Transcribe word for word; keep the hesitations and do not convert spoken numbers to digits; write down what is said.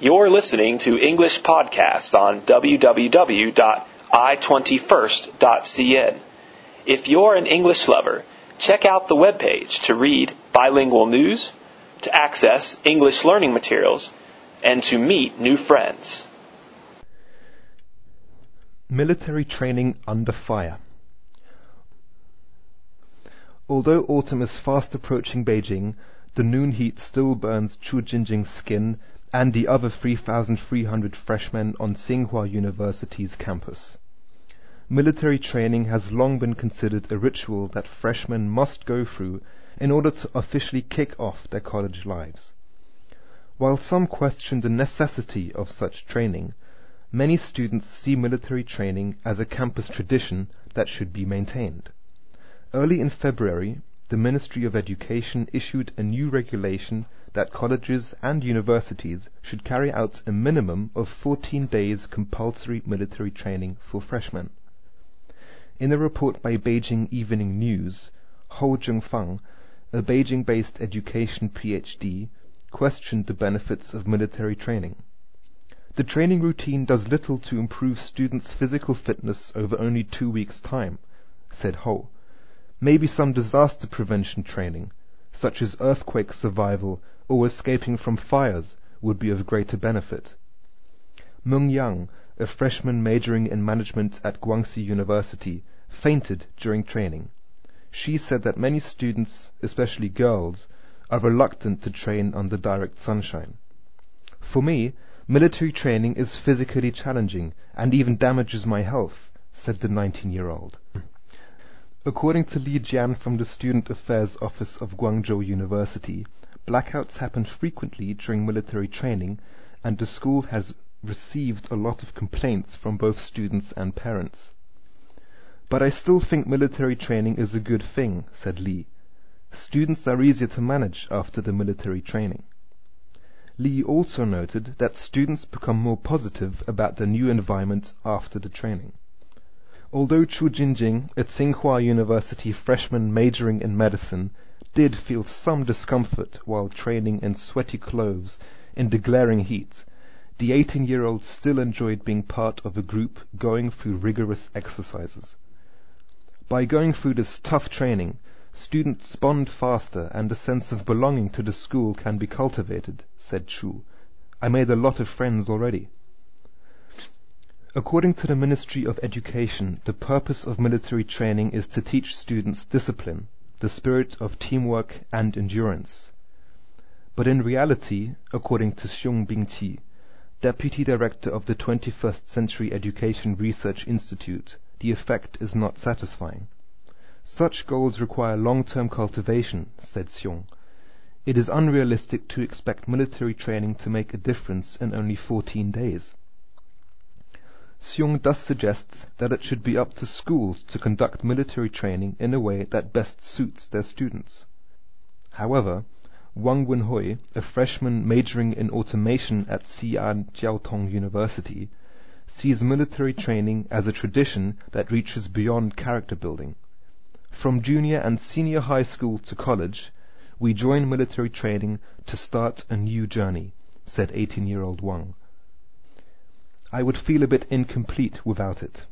You're listening to English podcasts on w w w dot i twenty-first dot c n. If you're an English lover, check out the webpage to read bilingual news, to access English learning materials, and to meet new friends. Military training under fire. Although autumn is fast approaching Beijing, the noon heat still burns Chu Jinjing's skin and the other three thousand three hundred freshmen on Tsinghua University's campus. Military training has long been considered a ritual that freshmen must go through in order to officially kick off their college lives. While some question the necessity of such training, many students see military training as a campus tradition that should be maintained. Early in February, the Ministry of Education issued a new regulation that colleges and universities should carry out a minimum of fourteen days compulsory military training for freshmen. In a report by Beijing Evening News, Hou Zhengfang, a Beijing-based education P H D, questioned the benefits of military training. The training routine does little to improve students' physical fitness over only two weeks' time, said Hou. Maybe some disaster prevention training, such as earthquake survival or escaping from fires, would be of greater benefit. Meng Yang, a freshman majoring in management at Guangxi University, fainted during training. She said that many students, especially girls, are reluctant to train under direct sunshine. For me, military training is physically challenging and even damages my health, said the nineteen-year-old. According to Li Jian from the Student Affairs Office of Guangzhou University, blackouts happen frequently during military training, and the school has received a lot of complaints from both students and parents. But I still think military training is a good thing, said Li. Students are easier to manage after the military training. Li also noted that students become more positive about the new environment after the training. Although Chu Jinjing, a Tsinghua University freshman majoring in medicine, did feel some discomfort while training in sweaty clothes in the glaring heat, the eighteen-year-old still enjoyed being part of a group going through rigorous exercises. By going through this tough training, students bond faster and a sense of belonging to the school can be cultivated, said Chu. I made a lot of friends already. According to the Ministry of Education, the purpose of military training is to teach students discipline, the spirit of teamwork and endurance. But in reality, according to Xiong Bingqi, Deputy Director of the twenty-first Century Education Research Institute, the effect is not satisfying. Such goals require long-term cultivation, said Xiong. It is unrealistic to expect military training to make a difference in only fourteen days. Xiong thus suggests that it should be up to schools to conduct military training in a way that best suits their students. However, Wang Wenhui, a freshman majoring in automation at Xi'an Jiaotong University, sees military training as a tradition that reaches beyond character building. From junior and senior high school to college, we join military training to start a new journey, said eighteen-year-old Wang. I would feel a bit incomplete without it.